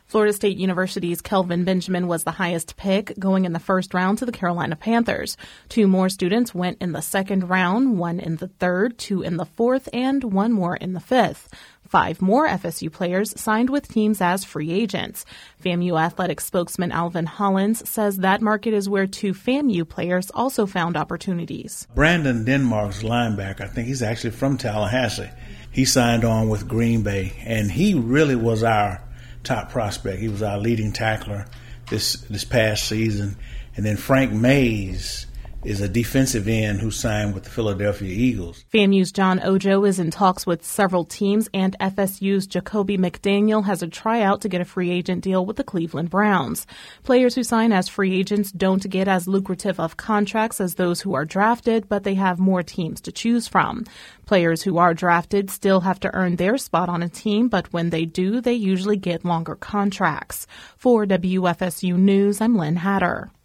Florida State University's Kelvin Benjamin was the highest pick, going in the first round to the Carolina Panthers. 2 more students went in the second round, 1 in the third, 2 in the fourth, and 1 more in the fifth. 5 more FSU players signed with teams as free agents. FAMU athletic spokesman Alvin Hollins says that market is where 2 FAMU players also found opportunities. Brandon Denmark's linebacker, I think he's actually from Tallahassee. He signed on with Green Bay, and he really was our top prospect. He was our leading tackler this past season. And then Frank Mays is a defensive end who signed with the Philadelphia Eagles. FAMU's John Ojo is in talks with several teams, and FSU's Jacoby McDaniel has a tryout to get a free agent deal with the Cleveland Browns. Players who sign as free agents don't get as lucrative of contracts as those who are drafted, but they have more teams to choose from. Players who are drafted still have to earn their spot on a team, but when they do, they usually get longer contracts. For WFSU News, I'm Lynn Hatter.